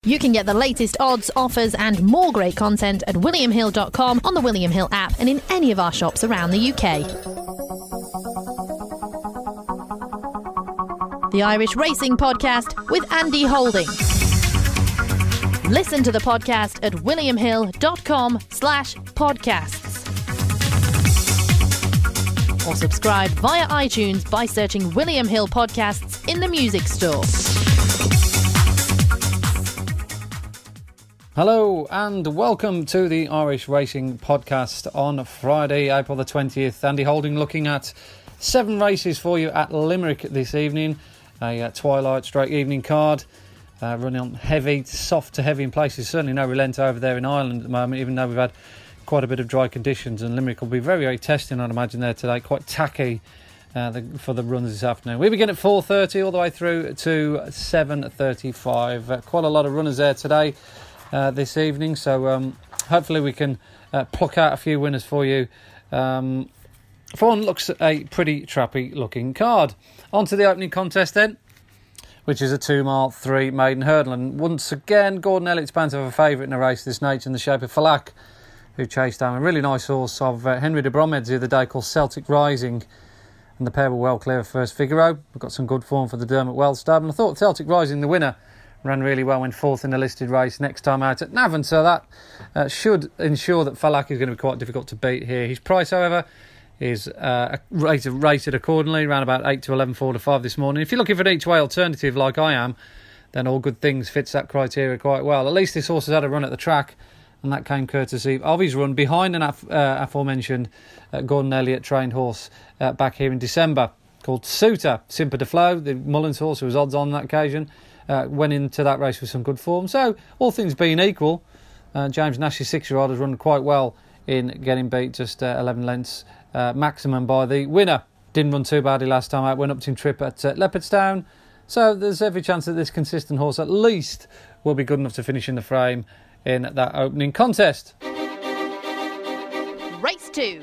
You can get the latest odds, offers and more great content at williamhill.com, on the William Hill app and in any of our shops around the UK. The Irish Racing Podcast with Andy Holding. Listen to the podcast at williamhill.com/podcasts. Or subscribe via iTunes by searching William Hill Podcasts in the music store. Hello and welcome to the Irish Racing Podcast on Friday, April the 20th. Andy Holding looking at 7 races for you at Limerick this evening. A twilight straight evening card, running on heavy, soft to heavy in places. Certainly no relent over there in Ireland at the moment, even though we've had quite a bit of dry conditions, and Limerick will be very, very testing, I'd imagine, there today. Quite tacky for the runs this afternoon. We begin at 4:30 all the way through to 7:35. Quite a lot of runners there today. This evening, so hopefully we can pluck out a few winners for you. For one, looks a pretty trappy looking card. On to the opening contest then, which is a 2 mile 3 maiden hurdle, and once again Gordon Elliott's bound to have a favourite in a race of this nature in the shape of Falak, who chased down a really nice horse of Henry de Bromhead's the other day called Celtic Rising, and the pair were well clear of first Figaro. We've got some good form for the Dermot Wells stable, and I thought Celtic Rising, the winner, ran really well, went fourth in the listed race next time out at Navan, so that should ensure that Falak is going to be quite difficult to beat here. His price, however, is rated accordingly, around about 8 to 11, 4 to 5 this morning. If you're looking for an each way alternative like I am, then All Good Things fits that criteria quite well. At least this horse has had a run at the track, and that came courtesy of his run behind an aforementioned Gordon Elliott trained horse back here in December called Suitor. Simper de Flow, the Mullins horse who was odds on that occasion, went into that race with some good form. So, all things being equal, James Nash's 6-year-old has run quite well in getting beat just 11 lengths maximum by the winner. Didn't run too badly last time out, went up to trip at Leopardstown. So, there's every chance that this consistent horse at least will be good enough to finish in the frame in that opening contest. Race 2.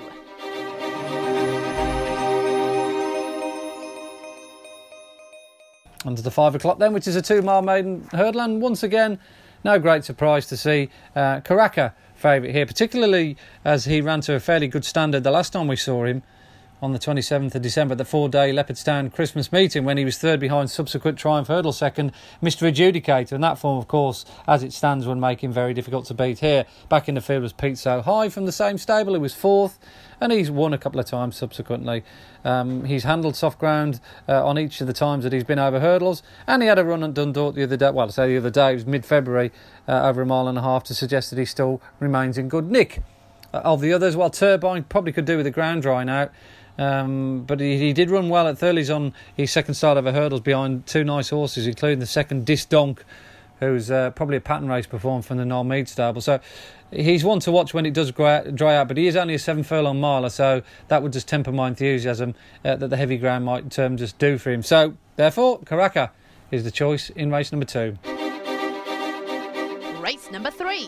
On to the 5 o'clock then, which is a 2 mile maiden hurdle, and once again, no great surprise to see Karaka favourite here, particularly as he ran to a fairly good standard the last time we saw him on the 27th of December at the 4-day Leopardstown Christmas meeting, when he was third behind subsequent Triumph Hurdle second Mr Adjudicator, and that form, of course, as it stands, would make him very difficult to beat here. Back in the field was Pete So High from the same stable, who was fourth, and he's won a couple of times subsequently. He's handled soft ground on each of the times that he's been over hurdles, and he had a run at Dundalk the other day. Well, I say the other day, it was mid-February, over a mile and a half, to suggest that he still remains in good nick. Of the others, well, Turbine probably could do with the ground drying out, but he did run well at Thurley's on his second start over hurdles behind 2 nice horses, including the second Disdonk, who's probably a pattern race performer from the Noel Mead stable. So he's one to watch when it does dry out, but he is only a 7 furlong miler, so that would just temper my enthusiasm that the heavy ground might just do for him. So, therefore, Karaka is the choice in race number 2. Race number 3.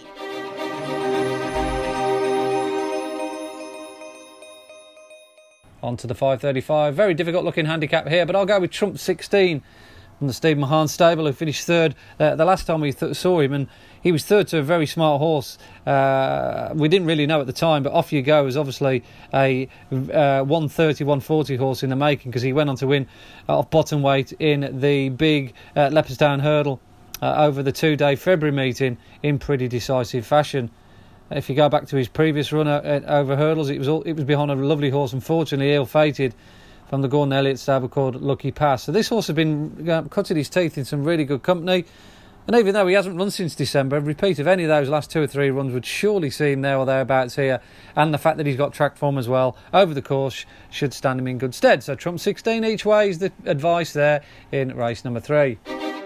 On to the 5:35. Very difficult looking handicap here, but I'll go with Trump 16 from the Steve Mahan stable, who finished third the last time we saw him, and he was third to a very smart horse. We didn't really know at the time, but Off You Go was obviously a 130, 140 horse in the making, because he went on to win off bottom weight in the big Leopardstown hurdle over the 2-day February meeting in pretty decisive fashion. If you go back to his previous run over hurdles, it was behind a lovely horse, unfortunately ill-fated, from the Gordon Elliott stable called Lucky Pass. So this horse has been cutting his teeth in some really good company, and even though he hasn't run since December, a repeat of any of those last 2 or 3 runs would surely see him there or thereabouts here, and the fact that he's got track form as well over the course should stand him in good stead. So Trump 16 each way is the advice there in race number 3.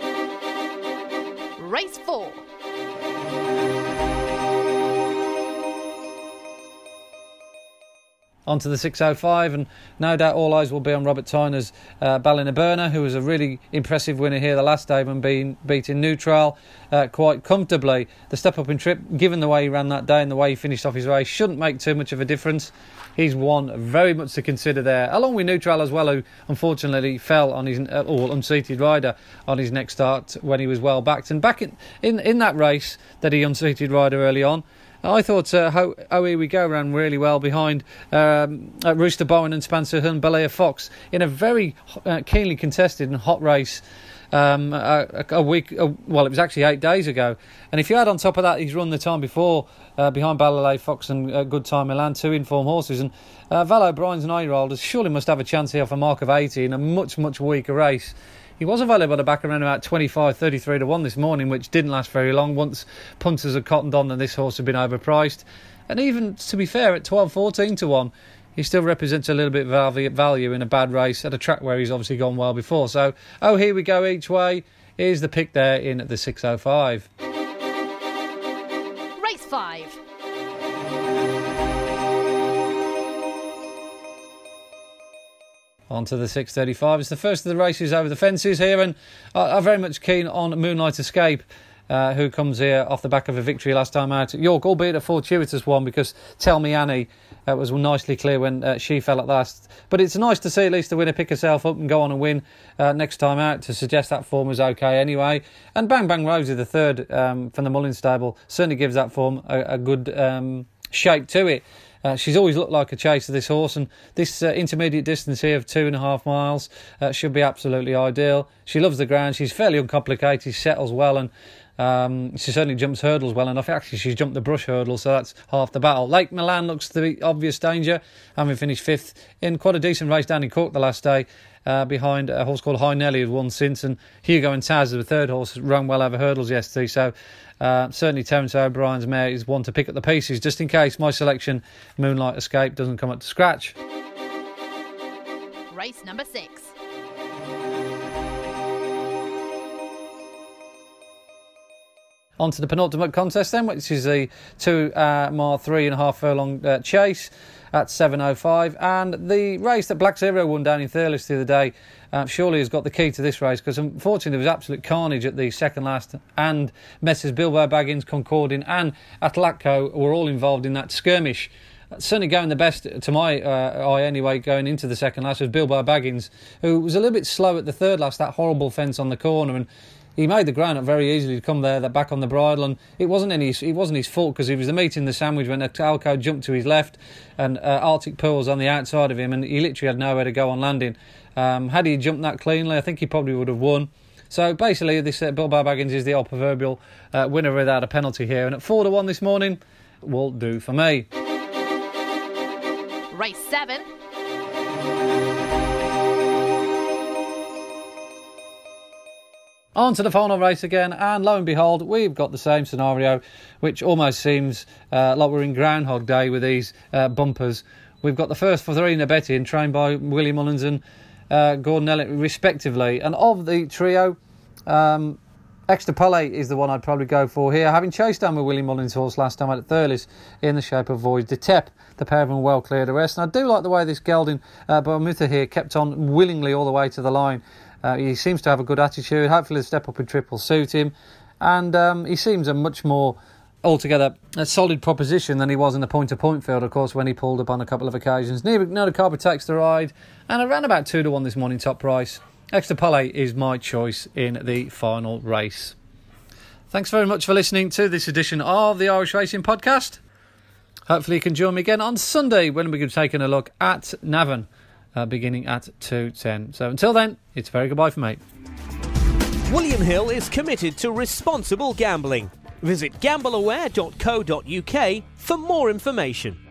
Race 4. onto the 6.05, and no doubt all eyes will be on Robert Tyner's Ballinaburna, who was a really impressive winner here the last day when being beaten neutral quite comfortably. The step up in trip, given the way he ran that day and the way he finished off his race, shouldn't make too much of a difference. He's one very much to consider there, along with neutral as well, who unfortunately fell on his unseated rider on his next start when he was well backed. And back in that race that he unseated rider early on, I thought Here We Go ran really well behind Rooster Bowen and Spencer Hun, Balea Fox, in a very keenly contested and hot race a week, it was actually 8 days ago. And if you add on top of that, he's run the time before behind Balea Fox and Good Time Milan, two informed horses. And Val O'Brien's 9-year-old shsurely must have a chance here for a mark of 80 in a much, much weaker race. He was available to back around about 25-33 to 1 this morning, which didn't last very long once punters had cottoned on that this horse had been overpriced. And even, to be fair, at 12-14 to 1, he still represents a little bit of value in a bad race at a track where he's obviously gone well before. So, Here We Go each way is the pick there in the 6.05. Race 5. On to the 6.35. It's the first of the races over the fences here, and I'm very much keen on Moonlight Escape, who comes here off the back of a victory last time out at York, albeit a fortuitous one, because Tell Me Annie was nicely clear when she fell at last. But it's nice to see at least the winner pick herself up and go on and win next time out, to suggest that form was okay anyway. And Bang Bang Rosie, the third from the Mullins stable, certainly gives that form a good shape to it. She's always looked like a chaser, this horse, and this intermediate distance here of 2.5 miles should be absolutely ideal. She loves the ground, she's fairly uncomplicated, she settles well, and she certainly jumps hurdles well enough. Actually, she's jumped the brush hurdle, so that's half the battle. Lake Milan looks to be obvious danger, having finished 5th in quite a decent race down in Cork the last day, behind a horse called High Nelly, who'd won since, and Hugo and Taz, the third horse, ran well over hurdles yesterday. So certainly Terence O'Brien's mare is one to pick up the pieces, just in case my selection, Moonlight Escape, doesn't come up to scratch. Race number 6. On to the penultimate contest then, which is the 2-mile, 3.5 furlong chase at 7.05. And the race that Black Zero won down in Thurles the other day surely has got the key to this race, because unfortunately there was absolute carnage at the second last, and Messrs Bilbao Baggins, Concordin and Atlatco were all involved in that skirmish. Certainly going the best, to my eye anyway, going into the second last was Bilbao Baggins, who was a little bit slow at the third last, that horrible fence on the corner, and he made the ground up very easily to come there, back on the bridle, and it wasn't his fault, because he was meeting the sandwich when Alco jumped to his left and Arctic Pearl was on the outside of him, and he literally had nowhere to go on landing. Had he jumped that cleanly, I think he probably would have won. So basically, this Bilbao Baggins is the old proverbial winner without a penalty here, and at 4 to 1 this morning will do for me. Race 7. On to the final race again, and lo and behold, we've got the same scenario, which almost seems like we're in Groundhog Day with these bumpers. We've got the first for 3 in a bet-in, trained by Willie Mullins and Gordon Elliott, respectively. And of the trio, Extra Palais is the one I'd probably go for here, having chased down with Willie Mullins' horse last time out at Thurles in the shape of Voyage de Tep. The pair of them well cleared the rest. And I do like the way this gelding Bermuda here kept on willingly all the way to the line. He seems to have a good attitude. Hopefully the step up in trip will suit him, and he seems a much more altogether a solid proposition than he was in the point-to-point field, of course, when he pulled up on a couple of occasions. Nina Carver takes the ride, and around about 2 to 1 this morning, top price. Extra Palais is my choice in the final race. Thanks very much for listening to this edition of the Irish Racing Podcast. Hopefully you can join me again on Sunday when we're going to be taking a look at Navan, beginning at 2:10. So until then, it's very goodbye from me. William Hill is committed to responsible gambling. Visit gambleaware.co.uk for more information.